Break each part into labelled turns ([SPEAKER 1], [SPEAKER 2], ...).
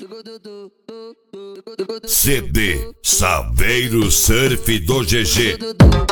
[SPEAKER 1] CD Saveiro Surf do GG.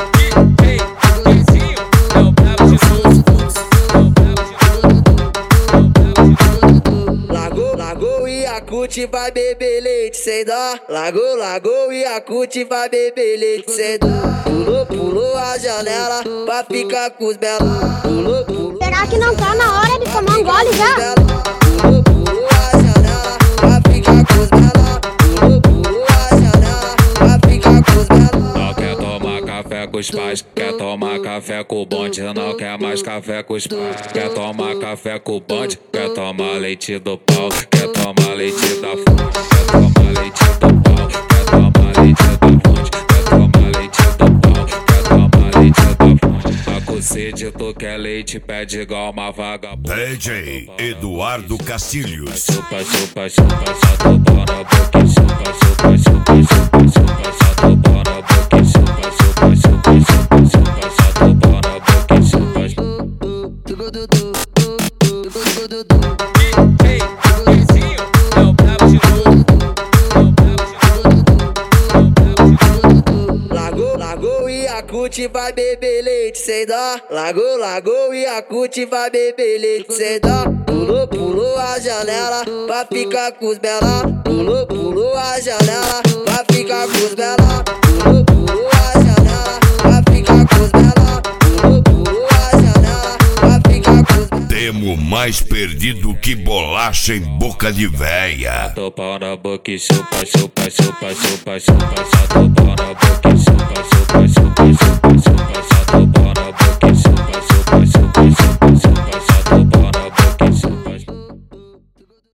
[SPEAKER 2] Largou e a Cut vai beber leite sem dó. Largou e a Cut vai beber leite sem dó. Pulou a janela pra ficar com os belos. Pulou.
[SPEAKER 3] Será que não tá na hora de tomar um gole já?
[SPEAKER 2] Pulou a janela pra ficar com os belos. Pulou a janela pra ficar com os belos.
[SPEAKER 4] Não quer tomar café com os pais, quer tomar café com o bonde. Não quer mais café com os pais, quer tomar café com o bonde. Quer tomar leite do pau, quer tomar leite da fonte. Quer tomar leite do pau, quer tomar leite da fonte. Quer tomar leite do pau, quer tomar leite da fonte. Tá com sede, tu quer leite, pede igual uma vagabunda.
[SPEAKER 1] DJ Eduardo Castilhos.
[SPEAKER 4] Chupa, chupa, chupa, só do pau na boca. Chupa, chupa, chupa, chupa, chupa, só do pau na boca. Chupa, chupa, chupa, chupa, chupa, só do pau na boca. Chupa,
[SPEAKER 2] Largou e a Cut vai beber leite sem dó. Largou e a Cut vai beber leite sem dó. Pulou a janela pra ficar com os belos. Pulou a janela pra ficar com os belos. Pulou a janela pra ficar com os belos. Pulou a janela pra ficar com os belos.
[SPEAKER 1] Temo mais perdido que bolacha em boca de véia.
[SPEAKER 4] do pau na boca e chupa, chupa, chupa, chupa, chupa, só do pau na boca e chupa, chupa, chupa, chupa, chupa, só do pau na